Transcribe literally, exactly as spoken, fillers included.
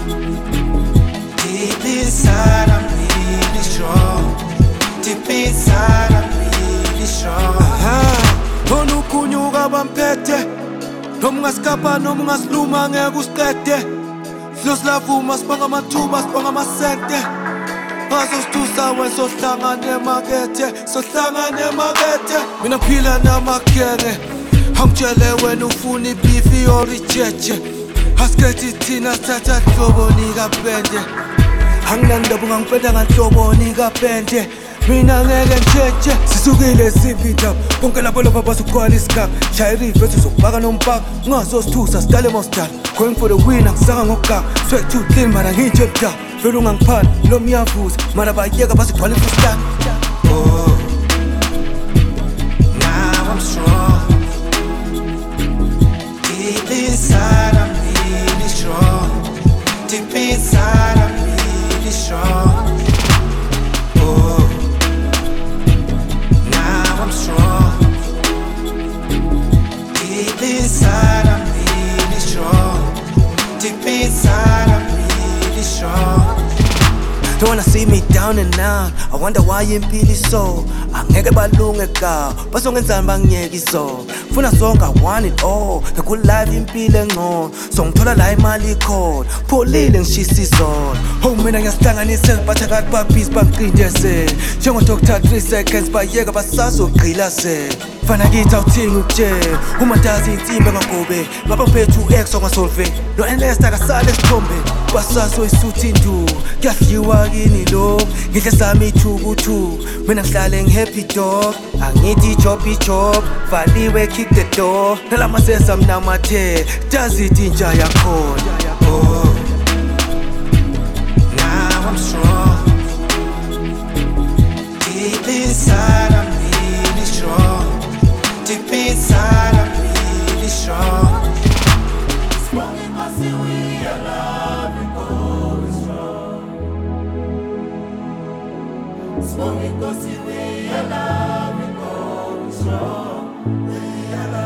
Deep inside I'm really strong. Deep inside I'm really strong. Khona ukunyuka bamphethe noma ungasikapa noma ungasiluma ngeke usiqede. Silo silavuma sibanga amathuba sibanga amasente. Ngaso situsa wena sohlangana emakethe sohlangana emakethe. Mina ngiphila namakenge angitshele wena ufuna ibifi or ijeje. Asikethi thina sithatha hlobo nikapende. Anginandaba ungangipenda nganhlobo nikapende. Mina ngeke ntshentshe sisukile sivita konke lapho lapho basugcwala isigaba. Shaya irivethi uzokubaka nombhaka ungazosithusa sidale mawusidala. Going for the win angisanga ngokuganga. Sweat too thin mara ngitshe ebudala. Vele ungangiphani lo miyavuza mara bayeka basigcwala imfustana. Oh, now I'm strong. Deep inside I'm really strong. Deep inside I'm really strong. Oh, now I'm strong. Deep inside I'm really strong. Deep inside I'm really strong. Don't wanna see me down and out. I wonder why impilo so. Angeke balunge ka basongenzani bangiyeki so. Funa sonke I want it all. Ngekho live impilo engcono. So ngithola la imali ikhona. Pholile ngishisa izona. Oh mina ngiyasihlanganisa bathakathi babhizi bangiqindeze. Njengo Doctor three seconds bayeka basazogqila se. Fana kithi awuthingi ukutshela umantazi insimbi engagobe ngapha ngiphethe u-X ongasolve lo Ernest akasale esithombeni basaso isuthi ndu kuyadliwa kini lo ngidle sami ithukuthu mina ngihlale ngihappy dog angithi ijob ijob valiwe kick the door nalamasesa mnamathe tazithi intsha yakhona. Oh, now I'm strong. Deep inside I'm really strong. Deep inside I'm really strong. Strong because we are love and going strong. Strong because we are love and going strong. We are love.